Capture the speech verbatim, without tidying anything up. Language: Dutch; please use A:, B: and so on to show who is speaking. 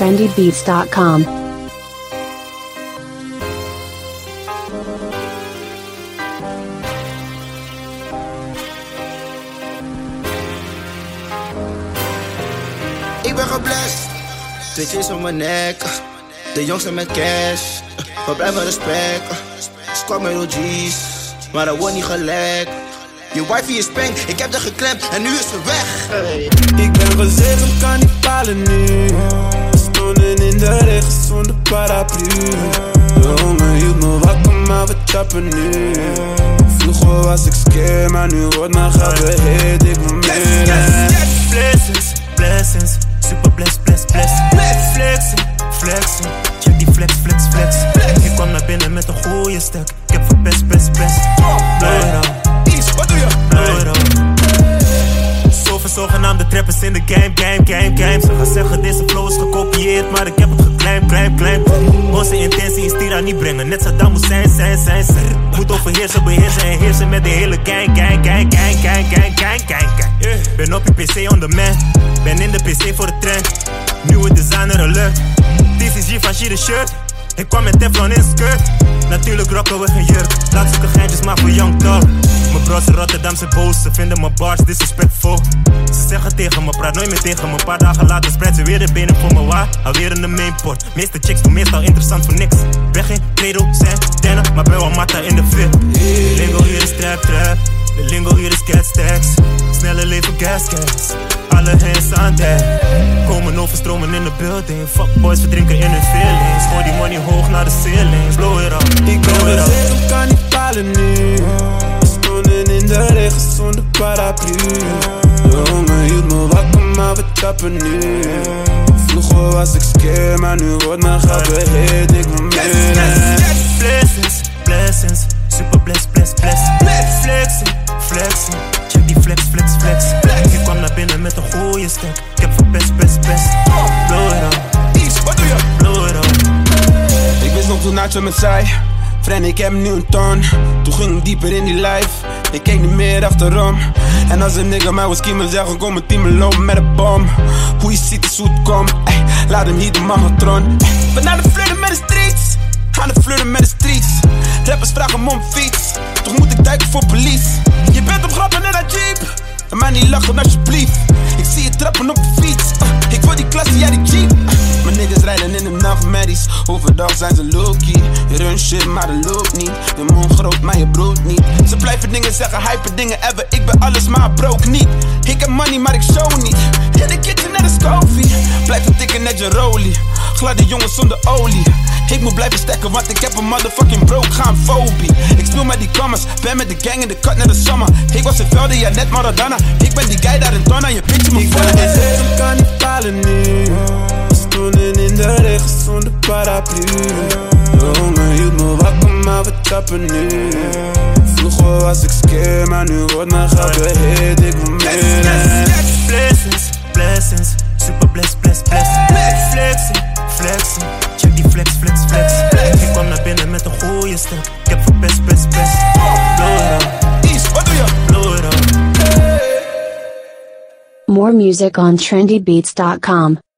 A: trendy beats dot com.
B: Ik ben geblest, twitches om mijn nek. De jongste met cash, we blijven respect. Squad met O G's, maar dat wordt niet gelekt. Je wifey is peng, ik heb haar geklemd en nu is ze weg. Hey.
C: Ik ben gezegend, kan niet palen nu. We stonden in de regen zonder paraplu. De honger hield me wakker, maar we chappen nu. Vroeger was ik scared, maar nu wordt mijn gat beheerd. Ik moet meer.
D: Blessings, blessings, super bless, bless, bless. Flexen, flexen, check die flex, flex, flex. Ik kwam naar binnen met een goeie stek. Ik heb verpest, best, best. Blow it up.
B: Wat doe je?
D: Blow it up. Zoveel zogenaamde trappers in de game, game, game, game. Ze gaan zeggen deze flow is gekopieerd, maar ik heb het geclaimd, claim, claim. Onze intentie is die aan niet brengen, net Saddam moet zijn, zijn, zijn, zijn. Moet overheersen, beheersen en heersen met de hele gang, gang, gang, gang, gang, gang, gang, gang, gang. Ben op je P C on the man, ben in de P C voor de trend. Nieuwe designer alert, T C G van She the shirt. Ik kwam met Teflon in skirt. Natuurlijk rocken we geen jurk. Laat zoeken geintjes maar voor Young Dog. Mijn bros in Rotterdam zijn boos. Ze vinden mijn bars disrespectful. Ze zeggen tegen me, praat nooit meer tegen me. Een paar dagen later spreid ze weer de benen voor me waar. Alweer in de mainport. Meeste chicks doen meestal interessant voor niks. Ben geen credo, Santana, maar ben wel matta in de fit. De lingo hier is trap trap. De lingo hier is cat stacks. Snelle leven gas gas. Alle hands aan deck. Komen overstromen in de building. Fuck boys verdrinken in hun feelings. Gooi die money hoog naar de ceilings. Blow it up,
C: Ik
D: blow
C: ben
D: it up.
C: gezegend, kan niet palen nu. We stonden in de regen zonder paraplu. De honger hield me wakker, maar we chappen nu. Vroeger was ik scared, maar nu wordt mijn gat beheerd. Ik moet meer.
D: Blessings, blessings, super bless, bless, bless. Flexing, flexing, check die flex, flex, flex. Ik kwam naar binnen met een goeie stek. Ik heb verpest, best, best. Blow it up,
B: Wat doe je?
D: blow it up.
C: Ik wist nog toen Nacho me zei, friend, ik heb nu een ton. Toen ging ik dieper in die life, ik keek niet meer achterom. En als een nigga mij wil schiemen zeggen, kom mijn team me lopen met een bom. Hoe je ziet is hoe het komt, ey, laat hem hier de magnetron. We naar de flirten met de streets, aan de flirten met de streets. Rappers vragen me om fiets, toch moet ik duiken voor police. Je bent op grappen in dat jeep, en mij niet lachen alsjeblieft. Ik zie je trappen op de fiets, uh, ik word die klasse, jij die jeep. uh, Mijn niggas rijden in de nachtmerries, overdag zijn ze low-key. Je run shit, maar dat loopt niet. Je mond groot, maar je brood niet. Ze blijven dingen zeggen, hyper dingen ever. Ik ben alles, maar broke niet. Ik heb money, maar ik show niet. In de kitchen net een Scovie. Blijf het tikken net je rolie. Gladde jongens zonder olie. Ik moet blijven stekken, want ik heb een motherfucking broke gaan fobie. Ik speel met die commas, ben met de gang in de cut net de summer. Ik was in velden, ja net Maradona. Ik ben die guy daar in Donna, je bitch me voor. Ik ben gezegend, kan niet palen nu. We stonden in de regen zonder paraplu. De honger hield me wakker, maar we chappen nu. Vroeger was ik scared, maar nu wordt mijn gat beheerd. Ik moet meer.
D: Blessings, blessings, super bless, bless, bless. Flexing, flexing, check die flex, flex, flex. Ik kwam naar binnen met een goeie stek. Ik heb verpest, best, best. Blow it up,
B: Wat doe je?
D: blow it up.
A: More music on trendy beats dot com.